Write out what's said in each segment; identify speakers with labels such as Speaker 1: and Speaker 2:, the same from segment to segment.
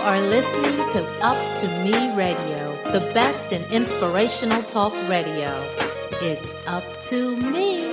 Speaker 1: are listening to Up to Me Radio, the best in inspirational talk radio. It's up to me.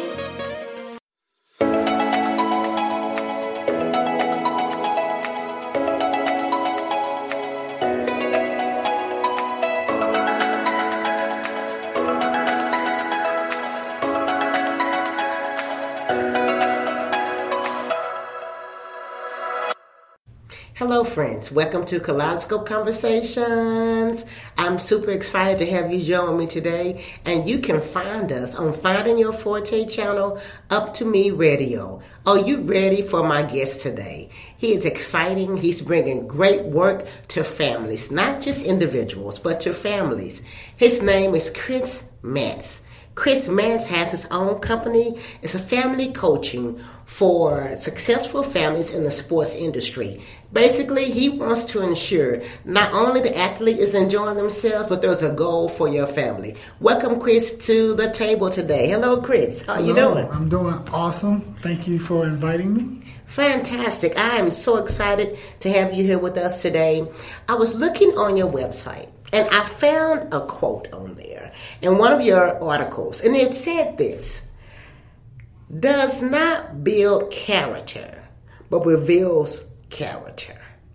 Speaker 2: Hello friends, welcome to Kaleidoscope Conversations. I'm super excited to have you join me today, and you can find us on Finding Your Forte channel, Up to Me Radio. Are you ready for my guest today? He is exciting. He's bringing great work to families, not just individuals, but to families. His name is Chris Mantz. Chris Mantz has his own company. It's a family coaching for successful families in the sports industry. Basically, he wants to ensure not only the athlete is enjoying themselves, but there's a goal for your family. Welcome, Chris, to the table today. Hello, Chris. How are you doing?
Speaker 3: I'm doing awesome. Thank you for inviting me.
Speaker 2: Fantastic. I am so excited to have you here with us today. I was looking on your website, and I found a quote on there in one of your articles, and it said this: does not build character, but reveals character.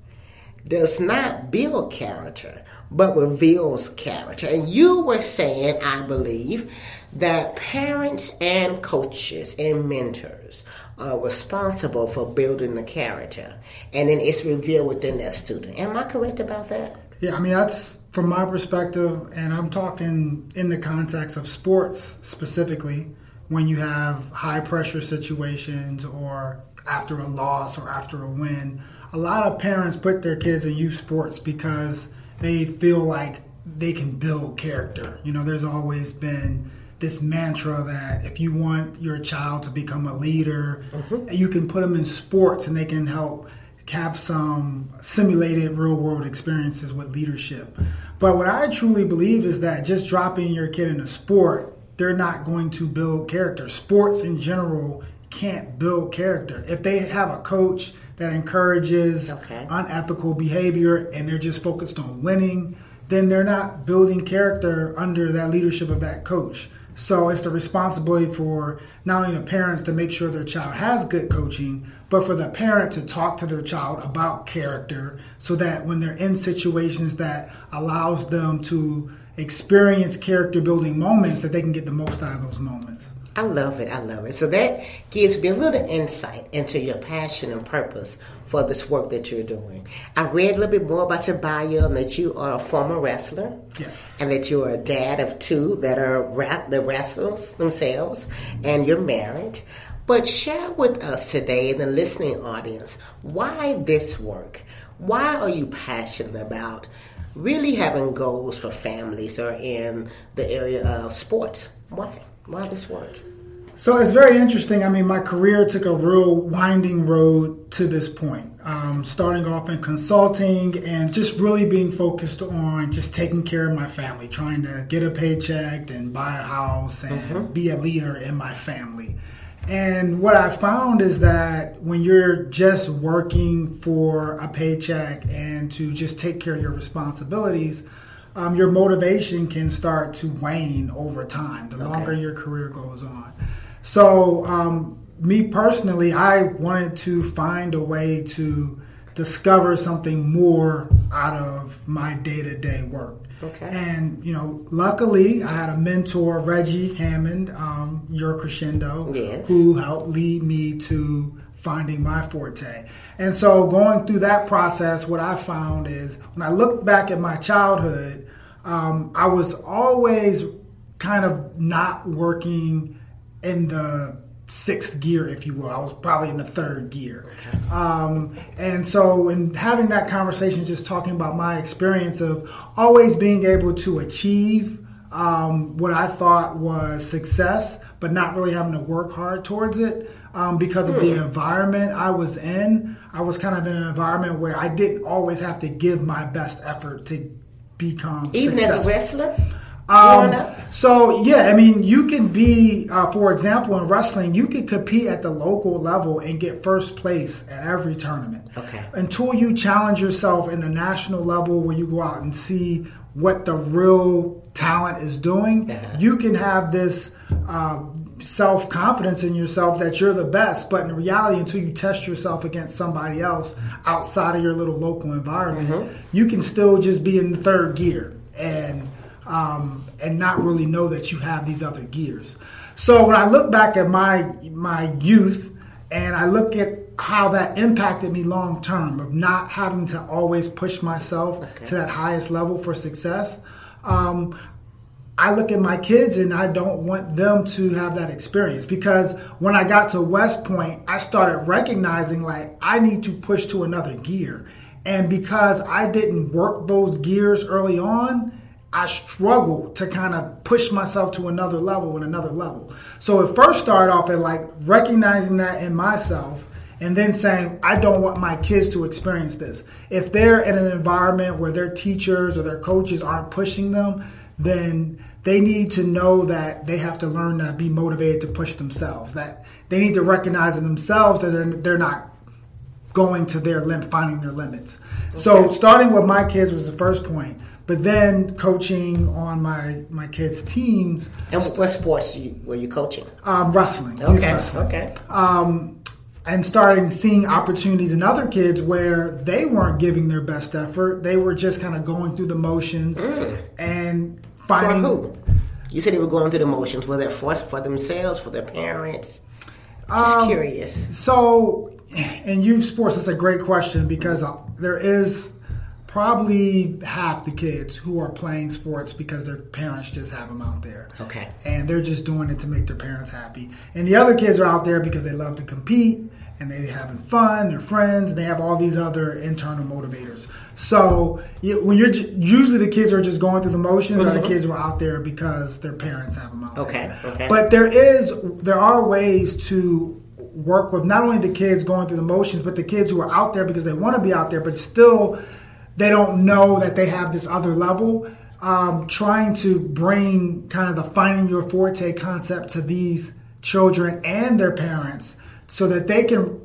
Speaker 2: Does not build character, but reveals character. And you were saying, I believe, that parents and coaches and mentors are responsible for building the character, and then it's revealed within that student. Am I correct about that?
Speaker 3: Yeah, I mean, that's from my perspective, and I'm talking in the context of sports specifically, when you have high pressure situations or after a loss or after a win. A lot of parents put their kids in youth sports because they feel like they can build character. You know, there's always been this mantra that if you want your child to become a leader, you can put them in sports and they can help have some simulated real world experiences with leadership. But what I truly believe is that just dropping your kid in a sport, they're not going to build character. Sports in general can't build character. If they have a coach that encourages unethical behavior and they're just focused on winning, then they're not building character under that leadership of that coach. So it's the responsibility for not only the parents to make sure their child has good coaching, but for the parent to talk to their child about character so that when they're in situations that allows them to experience character building moments, that they can get the most out of those moments.
Speaker 2: I love it. I love it. So that gives me a little insight into your passion and purpose for this work that you're doing. I read a little bit more about your bio and that you are a former wrestler, and that you are a dad of two that are the wrestlers themselves, and you're married. But share with us today and the listening audience, why this work? Why are you passionate about really having goals for families or in the area of sports? Why? Why this work?
Speaker 3: So it's very interesting. I mean, my career took a real winding road to this point. Starting off in consulting and just really being focused on just taking care of my family, trying to get a paycheck and buy a house and be a leader in my family. And what I found is that when you're just working for a paycheck and to just take care of your responsibilities, your motivation can start to wane over time, the longer your career goes on. So me personally, I wanted to find a way to discover something more out of my day-to-day work. And, you know, luckily I had a mentor, Reggie Hammond, Your Crescendo, who helped lead me to finding my forte. And so going through that process, what I found is when I look back at my childhood, I was always kind of not working in the sixth gear, if you will. I was probably in the third gear. And so in having that conversation, just talking about my experience of always being able to achieve what I thought was success, but not really having to work hard towards it because of the environment I was in. I was kind of in an environment where I didn't always have to give my best effort to become
Speaker 2: even
Speaker 3: successful.
Speaker 2: as a wrestler?
Speaker 3: You can be, for example, in wrestling, you can compete at the local level and get first place at every tournament.
Speaker 2: Okay.
Speaker 3: Until you challenge yourself in the national level where you go out and see what the real talent is doing, you can have this self-confidence in yourself that you're the best. But in reality, until you test yourself against somebody else outside of your little local environment, you can still just be in the third gear and not really know that you have these other gears. So when I look back at my youth and I look at how that impacted me long term of not having to always push myself to that highest level for success, I look at my kids and I don't want them to have that experience, because when I got to West Point, I started recognizing like I need to push to another gear. And because I didn't work those gears early on, I struggled to kind of push myself to another level and another level. So it first started off at like recognizing that in myself and then saying, I don't want my kids to experience this. If they're in an environment where their teachers or their coaches aren't pushing them, then they need to know that they have to learn to be motivated to push themselves, that they need to recognize in themselves that they're not going to their limit, finding their limits. Okay. So starting with my kids was the first point. But then coaching on my kids' teams.
Speaker 2: And what sports were you coaching?
Speaker 3: Wrestling.
Speaker 2: Okay.
Speaker 3: Wrestling.
Speaker 2: Okay.
Speaker 3: And starting seeing opportunities in other kids where they weren't giving their best effort. They were just kind of going through the motions and finding.
Speaker 2: For who? You said they were going through the motions. Was that for themselves, for their parents? Just curious.
Speaker 3: So, in youth sports, it's a great question because there is probably half the kids who are playing sports because their parents just have them out there.
Speaker 2: Okay.
Speaker 3: And they're just doing it to make their parents happy. And the other kids are out there because they love to compete and they're having fun, they're friends, and they have all these other internal motivators. So when usually the kids are just going through the motions, or the kids who are out there because their parents have them out there.
Speaker 2: Okay.
Speaker 3: But there are ways to work with not only the kids going through the motions, but the kids who are out there because they want to be out there, but still they don't know that they have this other level. Trying to bring kind of the finding your forte concept to these children and their parents so that they can,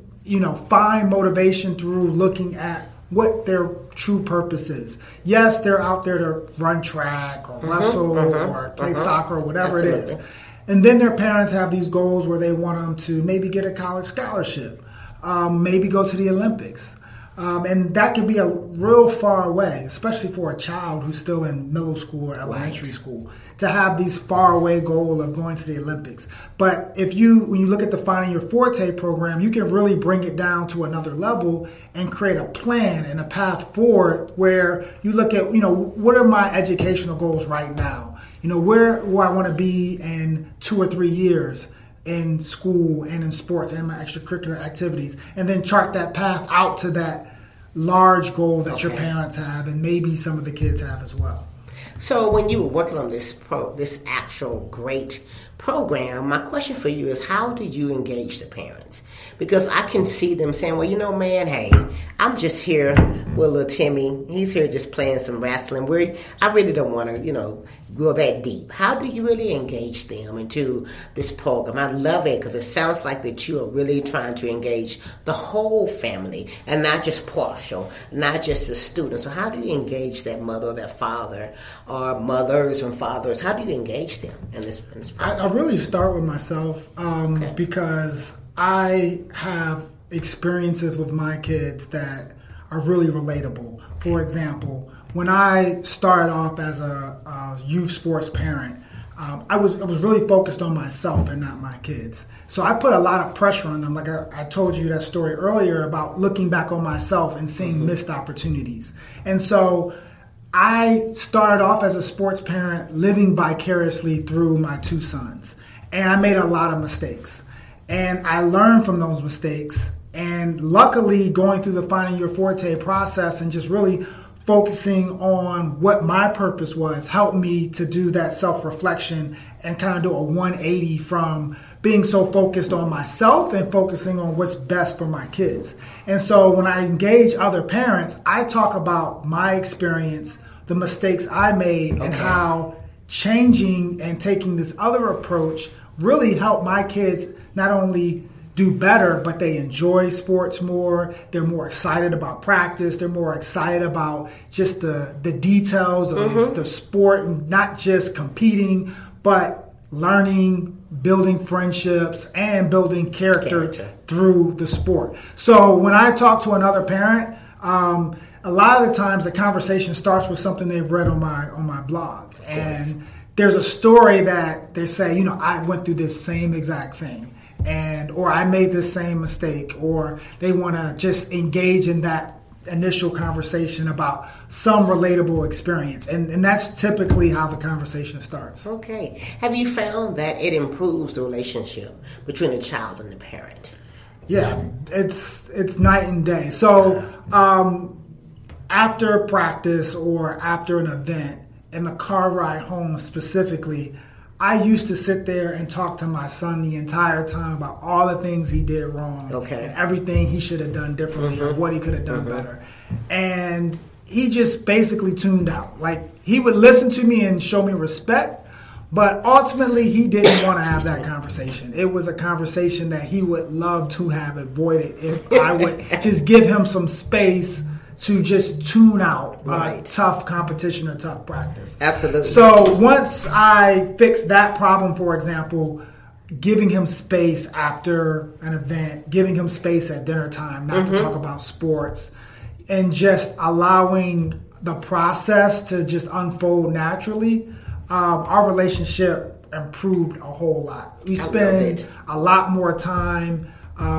Speaker 3: find motivation through looking at what their true purpose is. Yes, they're out there to run track or wrestle or play soccer or whatever
Speaker 2: Absolutely.
Speaker 3: it is. And then their parents have these goals where they want them to maybe get a college scholarship, maybe go to the Olympics. And that can be a real far away, especially for a child who's still in middle school or elementary school, to have these far away goal of going to the Olympics. But when you look at the Finding Your Forte program, you can really bring it down to another level and create a plan and a path forward where you look at, what are my educational goals right now? Where do I want to be in 2 or 3 years in school and in sports and my extracurricular activities, and then chart that path out to that large goal that your parents have and maybe some of the kids have as well.
Speaker 2: So when you were working on this actual great program, my question for you is, how do you engage the parents? Because I can see them saying, well, man, hey, I'm just here with little Timmy. He's here just playing some wrestling. I really don't want to, go that deep. How do you really engage them into this program? I love it because it sounds like that you are really trying to engage the whole family and not just partial, not just the students. So how do you engage that mother or that father or mothers and fathers? How do you engage them in this program?
Speaker 3: I really start with myself because I have experiences with my kids that are really relatable. For example, when I started off as a youth sports parent, I was really focused on myself and not my kids. So I put a lot of pressure on them. Like I told you that story earlier about looking back on myself and seeing missed opportunities. And so I started off as a sports parent living vicariously through my 2 sons. And I made a lot of mistakes. And I learned from those mistakes. And luckily, going through the Finding Your Forte process and just really focusing on what my purpose was helped me to do that self-reflection and kind of do a 180 from being so focused on myself and focusing on what's best for my kids. And so when I engage other parents, I talk about my experience, the mistakes I made, and how changing and taking this other approach really helped my kids not only do better, but they enjoy sports more. They're more excited about practice. They're more excited about just the details of the sport, and not just competing, but learning, building friendships, and building character through the sport. So when I talk to another parent, a lot of the times the conversation starts with something they've read on my blog. And there's a story that they say, I went through this same exact thing, or I made this same mistake, or they want to just engage in that initial conversation about some relatable experience. And that's typically how the conversation starts.
Speaker 2: Okay. Have you found that it improves the relationship between the child and the parent?
Speaker 3: Yeah, it's night and day. So after practice or after an event, in the car ride home specifically, I used to sit there and talk to my son the entire time about all the things he did wrong and everything he should have done differently or what he could have done better. And he just basically tuned out. Like, he would listen to me and show me respect, but ultimately he didn't want to have that conversation. It was a conversation that he would love to have avoided if I would just give him some space to just tune out tough competition or tough practice.
Speaker 2: Absolutely.
Speaker 3: So once I fixed that problem, for example, giving him space after an event, giving him space at dinner time, not to talk about sports, and just allowing the process to just unfold naturally, our relationship improved a whole lot. We spend a lot more time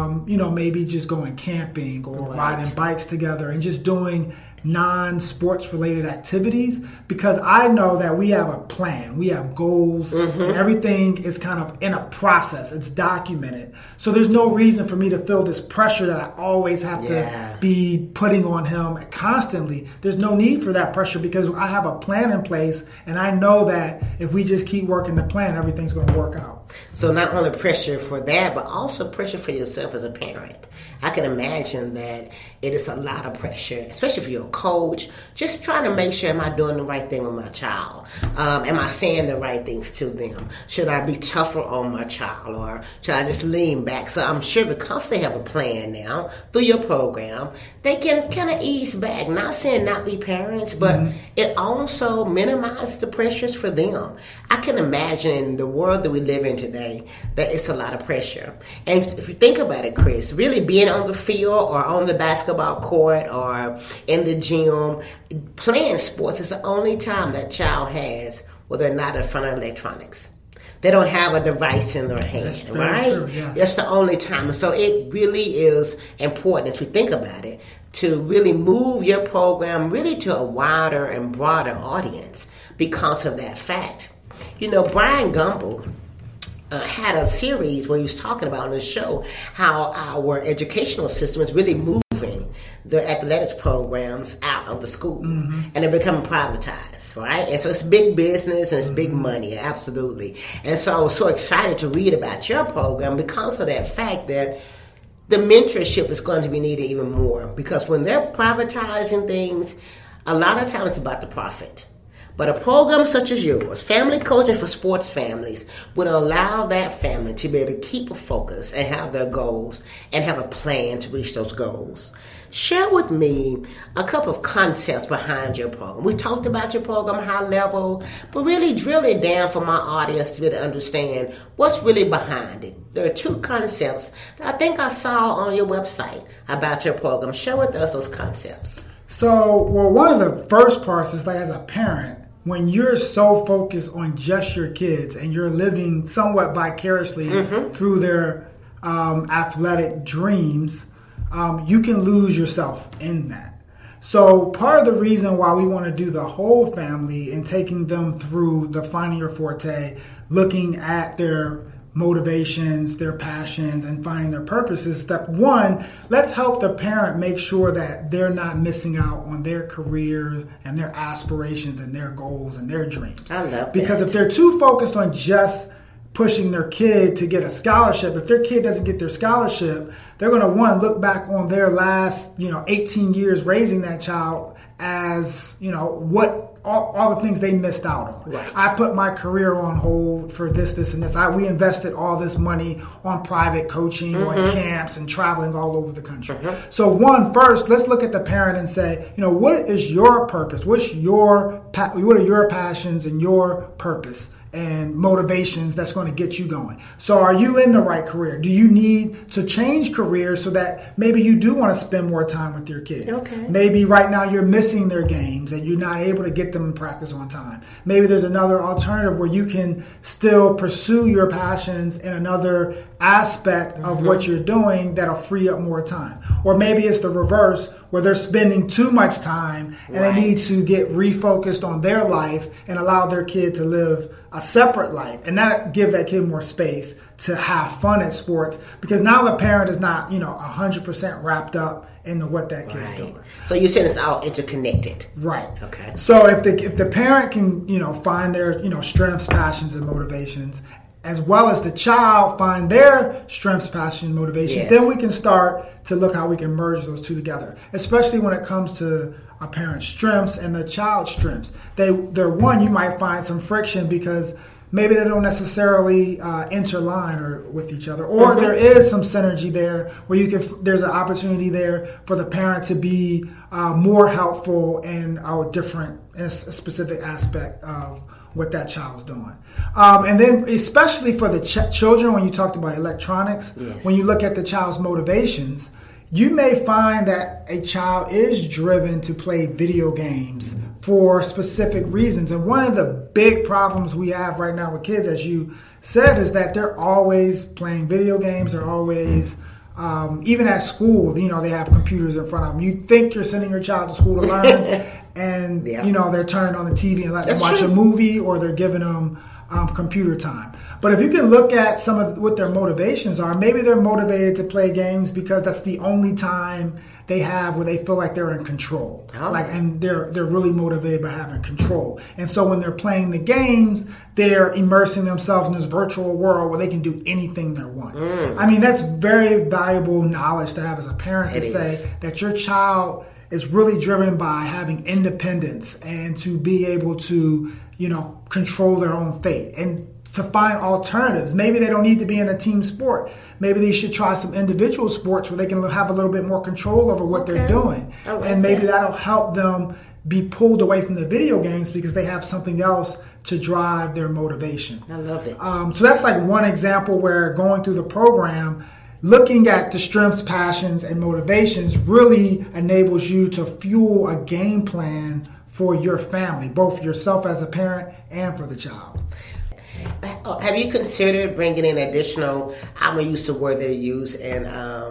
Speaker 3: maybe just going camping or riding bikes together and just doing non-sports related activities, because I know that we have a plan, we have goals, and everything is kind of in a process. It's documented. So there's no reason for me to feel this pressure that I always have to be putting on him constantly. There's no need for that pressure because I have a plan in place, and I know that if we just keep working the plan, everything's going to work out.
Speaker 2: So not only pressure for that, but also pressure for yourself as a parent. I can imagine that it is a lot of pressure, especially if you're a coach, just trying to make sure, am I doing the right thing with my child? Am I saying the right things to them? Should I be tougher on my child, or should I just lean back? So I'm sure because they have a plan now through your program, they can kind of ease back. Not saying not be parents, but it also minimizes the pressures for them. I can imagine in the world that we live in today that it's a lot of pressure. And if you think about it, Chris, really being on the field or on the basketball court or in the gym, playing sports is the only time that child has where they're not in front of electronics. They don't have a device in their hand, right?
Speaker 3: True, yes.
Speaker 2: That's the only time. So it really is important, if you think about it, to really move your program really to a wider and broader audience because of that fact. Brian Gumbel had a series where he was talking about on the show how our educational system is really moving the athletics programs out of the school, and they're becoming privatized, right? And so it's big business and it's big money, absolutely. And so I was so excited to read about your program because of that fact that the mentorship is going to be needed even more, because when they're privatizing things, a lot of times it's about the profit. But a program such as yours, Family Coaching for Sports Families, would allow that family to be able to keep a focus and have their goals and have a plan to reach those goals. Share with me a couple of concepts behind your program. We talked about your program high level, but really drill it down for my audience to be able to understand what's really behind it. There are two concepts that I think I saw on your website about your program. Share with us those concepts.
Speaker 3: So, one of the first parts is, like, as a parent, when you're so focused on just your kids and you're living somewhat vicariously through their athletic dreams, you can lose yourself in that. So part of the reason why we want to do the whole family and taking them through the Finding Your Forte, looking at their motivations, their passions, and finding their purpose is step one, let's help the parent make sure that they're not missing out on their career and their aspirations and their goals and their dreams.
Speaker 2: I love that.
Speaker 3: Because if they're too focused on just pushing their kid to get a scholarship, if their kid doesn't get their scholarship, they're going to, look back on their last, 18 years raising that child as, what all the things they missed out on.
Speaker 2: Right.
Speaker 3: I put my career on hold for this, and this. We invested all this money on private coaching or in camps and traveling all over the country. So first, let's look at the parent and say, what is your purpose? What are your passions and your purpose and motivations that's going to get you going? So are you in the right career? Do you need to change careers so that maybe you do want to spend more time with your kids?
Speaker 2: Okay.
Speaker 3: Maybe right now you're missing their games and you're not able to get them in practice on time. Maybe there's another alternative where you can still pursue your passions in another aspect of what you're doing that'll free up more time. Or maybe it's the reverse, where they're spending too much time and they need to get refocused on their life and allow their kid to live a separate life, and that give that kid more space to have fun at sports, because now the parent is not 100% wrapped up into what that kid's doing.
Speaker 2: So you're saying it's all interconnected,
Speaker 3: right?
Speaker 2: Okay.
Speaker 3: So if the parent can find their strengths, passions, and motivations, as well as the child find their strengths, passions, and motivations, then we can start to look how we can merge those two together, especially when it comes to a parent's strengths and the child's strengths. You might find some friction because maybe they don't necessarily interline with each other, or there is some synergy there where there's an opportunity there for the parent to be more helpful in a specific aspect of what that child's doing. And then especially for the children, when you talked about electronics, when you look at the child's motivations, you may find that a child is driven to play video games for specific reasons. And one of the big problems we have right now with kids, as you said, is that they're always playing video games. They're always, even at school, they have computers in front of them. You think you're sending your child to school to learn, and, they're turning on the TV and letting them watch a movie, or they're giving them computer time. But if you can look at some of what their motivations are, maybe they're motivated to play games because that's the only time they have where they feel like they're in control. And they're really motivated by having control. And so when they're playing the games, they're immersing themselves in this virtual world where they can do anything they want. I mean, that's very valuable knowledge to have as a parent, to say that your child is really driven by having independence and to be able to, control their own fate and to find alternatives. Maybe they don't need to be in a team sport. Maybe they should try some individual sports where they can have a little bit more control over what they're doing. And maybe that'll help them be pulled away from the video games because they have something else to drive their motivation.
Speaker 2: I love it.
Speaker 3: So that's like one example where going through the program, looking at the strengths, passions, and motivations really enables you to fuel a game plan for your family, both yourself as a parent and for the child.
Speaker 2: Have you considered bringing in additional, I'm going to use the word that you use, and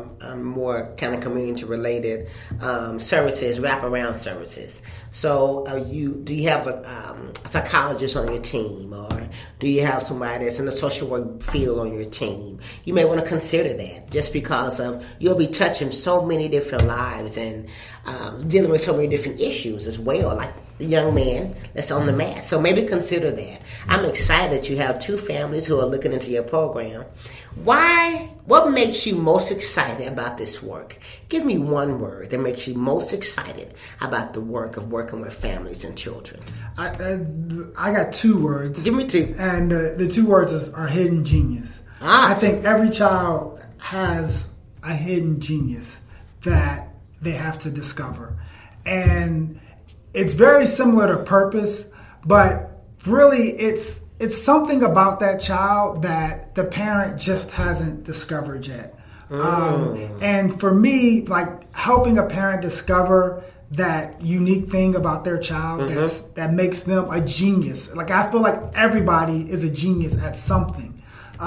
Speaker 2: more kind of community-related services, wraparound services? So do you have a psychologist on your team, or do you have somebody that's in the social work field on your team? You may want to consider that, just because you'll be touching so many different lives and dealing with so many different issues as well, like the young man that's on the mat. So maybe consider that. I'm excited that you have two families who are looking into your program. What makes you most excited about this work? Give me one word that makes you most excited about the work of working with families and children.
Speaker 3: I got two words.
Speaker 2: Give me two.
Speaker 3: And the two words are hidden genius. I think every child has a hidden genius that they have to discover. And it's very similar to purpose, but really it's something about that child that the parent just hasn't discovered yet. And for me, like helping a parent discover that unique thing about their child that makes them a genius. Like I feel like everybody is a genius at something.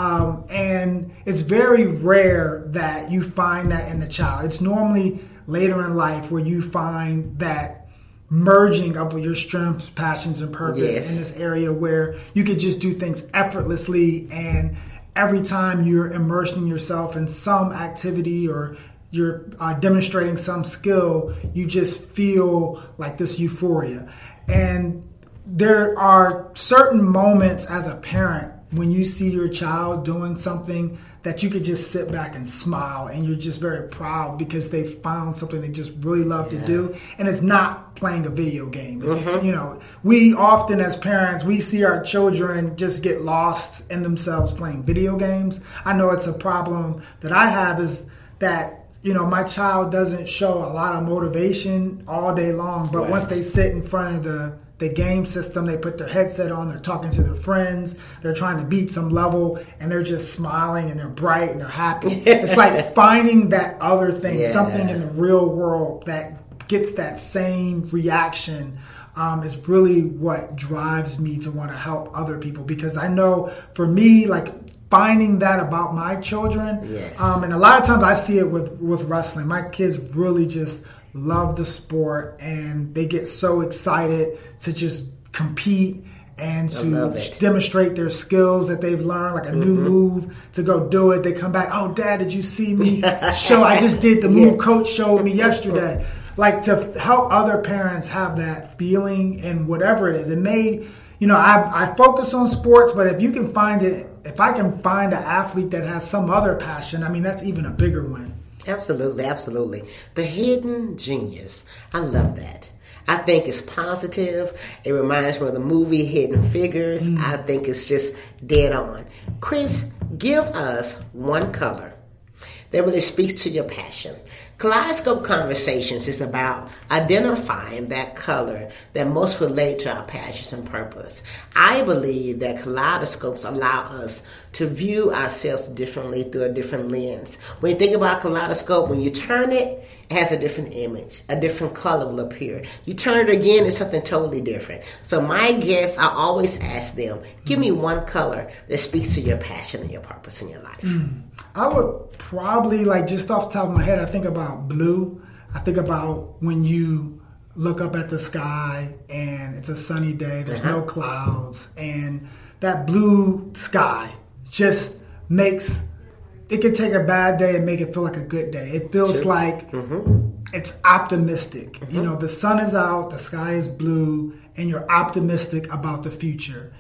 Speaker 3: And it's very rare that you find that in the child. It's normally later in life where you find that merging of your strengths, passions, and purpose in this area where you could just do things effortlessly, and every time you're immersing yourself in some activity or you're demonstrating some skill, you just feel like this euphoria. And there are certain moments as a parent when you see your child doing something that you could just sit back and smile, and you're just very proud because they found something they just really love to do. And it's not playing a video game. It's, we often as parents, we see our children just get lost in themselves playing video games. I know it's a problem that I have is that, my child doesn't show a lot of motivation all day long, but once they sit in front of the game system, they put their headset on, they're talking to their friends, they're trying to beat some level, and they're just smiling and they're bright and they're happy. It's like finding that other thing, something in the real world that gets that same reaction is really what drives me to want to help other people. Because I know for me, like finding that about my children, and a lot of times I see it with wrestling. My kids really just love the sport and they get so excited to just compete and to demonstrate their skills that they've learned, like a new move to go do it. They come back, oh, Dad, did you see me show? I just did the move Coach showed me yesterday. Like to help other parents have that feeling in whatever it is. It may, I focus on sports, but if you can find it, if I can find an athlete that has some other passion, I mean, that's even a bigger win.
Speaker 2: Absolutely, absolutely. The hidden genius. I love that. I think it's positive. It reminds me of the movie Hidden Figures. I think it's just dead on. Chris, give us one color that really speaks to your passion. Kaleidoscope Conversations is about identifying that color that most relate to our passions and purpose. I believe that kaleidoscopes allow us to view ourselves differently through a different lens. When you think about a kaleidoscope, when you turn it, it has a different image. A different color will appear. You turn it again, it's something totally different. So my guests, I always ask them, give me one color that speaks to your passion and your purpose in your life.
Speaker 3: I would probably, just off the top of my head, I think about blue. I think about when you look up at the sky and it's a sunny day, there's no clouds, and that blue sky just makes, it could take a bad day and make it feel like a good day. It feels like it's optimistic. The sun is out, the sky is blue, and you're optimistic about the future.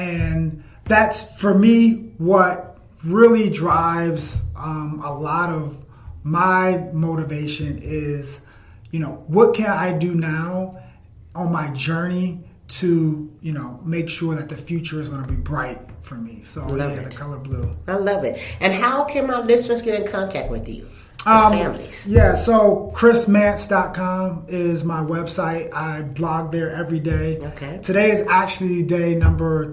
Speaker 3: And that's, for me, what really drives a lot of my motivation is, what can I do now on my journey to, make sure that the future is going to be bright for me. So the color blue.
Speaker 2: I love it. And how can my listeners get in contact with you? Families.
Speaker 3: Yeah, so chrismance.com is my website. I blog there every day.
Speaker 2: Okay.
Speaker 3: Today is actually day number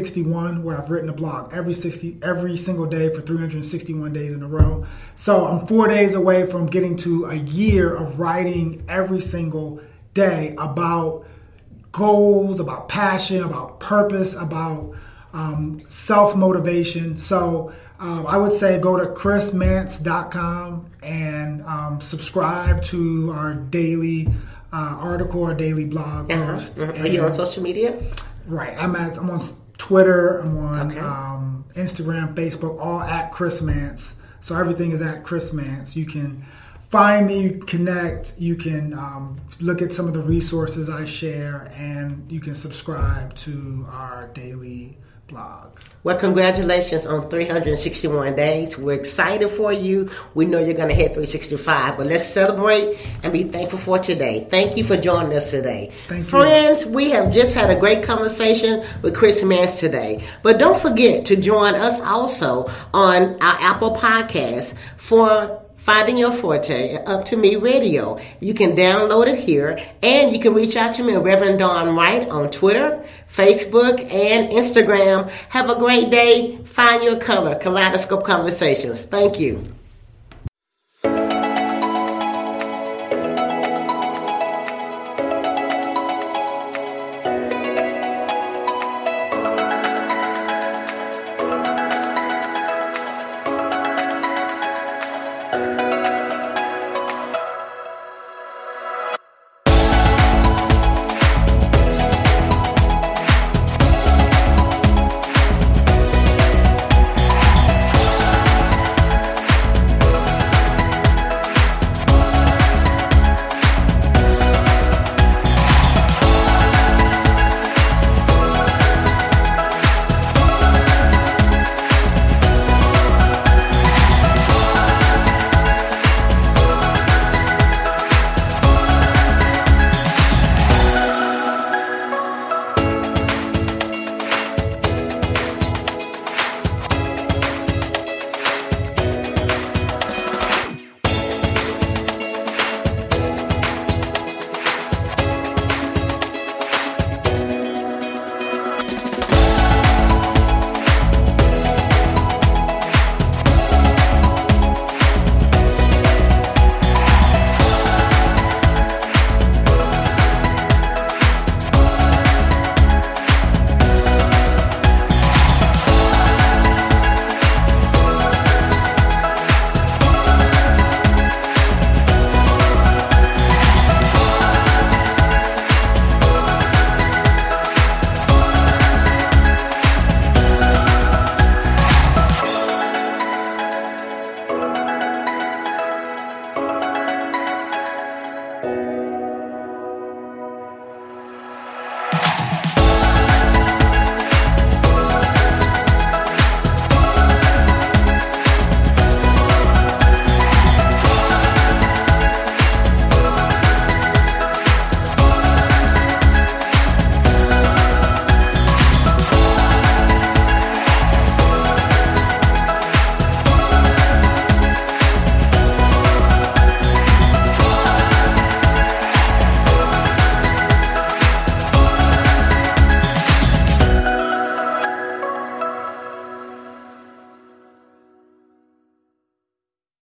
Speaker 3: 361 where I've written a blog every single day for 361 days in a row. So I'm 4 days away from getting to a year of writing every single day about goals, about passion, about purpose, about self-motivation. So I would say go to chrismance.com and subscribe to our daily article, our daily blog post.
Speaker 2: Are you on social media?
Speaker 3: Right. I'm on Twitter. I'm on Instagram, Facebook, all at Chris Mance. So everything is at Chris Mance. You can find me, connect. You can look at some of the resources I share, and you can subscribe to our daily blog.
Speaker 2: Well, congratulations on 361 days. We're excited for you. We know you're going to hit 365, but let's celebrate and be thankful for today. Thank you for joining us today. Friends, we have just had a great conversation with Chris Mance today. But don't forget to join us also on our Apple Podcast for Finding Your Forte, Up to Me Radio. You can download it here, and you can reach out to me, Reverend Dawn Wright, on Twitter, Facebook, and Instagram. Have a great day. Find your color. Kaleidoscope Conversations. Thank you.